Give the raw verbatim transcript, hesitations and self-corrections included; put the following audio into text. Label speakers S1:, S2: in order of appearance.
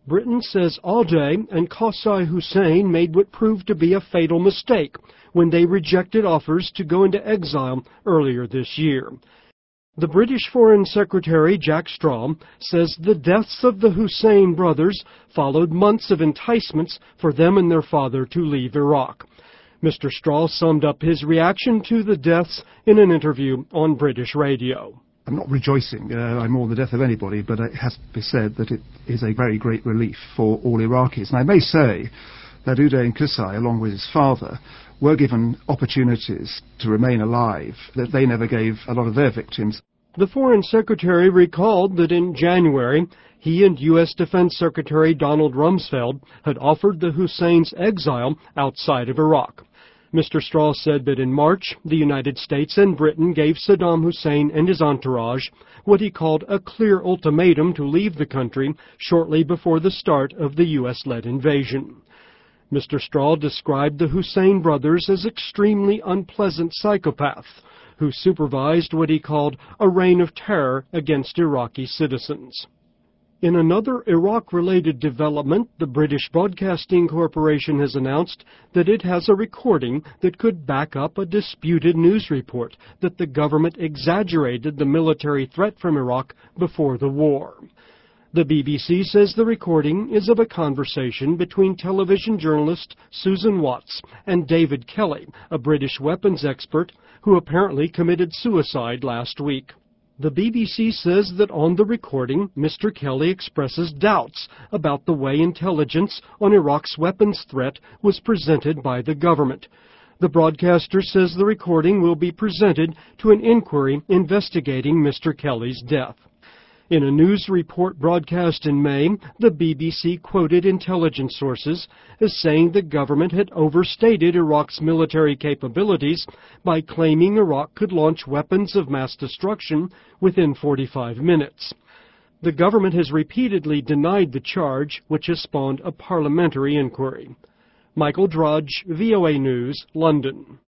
S1: Britain says Audet and Qasai Hussein made what proved to be a fatal mistake when they rejected offers to go into exile earlier this year. The British Foreign Secretary Jack Straw says the deaths of the Hussein brothers followed months of enticements for them and their father to leave Iraq. Mister Straw summed up his reaction to the deaths in an interview on British radio.
S2: I'm not rejoicing, uh, I mourn the death of anybody, but it has to be said that it is a very great relief for all Iraqis. And I may say that Audet and Qasai, along with his father, were given opportunities to remain alive that they never gave a lot of their victims.
S1: The Foreign Secretary recalled that in January, he and U S Defense Secretary Donald Rumsfeld had offered the Husseins exile outside of Iraq. Mister Straw said that in March, the United States and Britain gave Saddam Hussein and his entourage what he called a clear ultimatum to leave the country shortly before the start of the U S-led invasion. Mister Straw described the Hussein brothers as extremely unpleasant psychopaths who supervised what he called a reign of terror against Iraqi citizens. In another Iraq-related development, the British Broadcasting Corporation has announced that it has a recording that could back up a disputed news report that the government exaggerated the military threat from Iraq before the war. The B B C says the recording is of a conversation between television journalist Susan Watts and David Kelly, a British weapons expert who apparently committed suicide last week. The B B C says that on the recording, Mister Kelly expresses doubts about the way intelligence on Iraq's weapons threat was presented by the government. The broadcaster says the recording will be presented to an inquiry investigating Mister Kelly's death. In a news report broadcast in May, the B B C quoted intelligence sources as saying the government had overstated Iraq's military capabilities by claiming Iraq could launch weapons of mass destruction within forty-five minutes. The government has repeatedly denied the charge, which has spawned a parliamentary inquiry. Michael Drudge, V O A News, London.